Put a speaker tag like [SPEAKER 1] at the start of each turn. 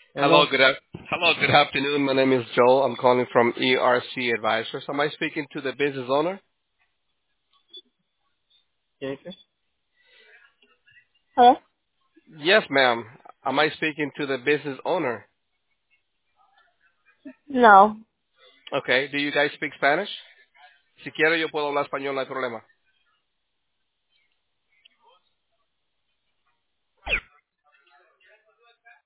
[SPEAKER 1] Hello,
[SPEAKER 2] Hello.
[SPEAKER 1] hello, good afternoon. My name is Joel. I'm calling from ERC Advisors. Am I speaking to the business owner?
[SPEAKER 2] ¿Qué dices? Hello?
[SPEAKER 1] Yes, ma'am. Am I speaking to the business owner?
[SPEAKER 2] No.
[SPEAKER 1] Okay. Do you guys speak Spanish? Si quiero yo puedo hablar español, no hay problema.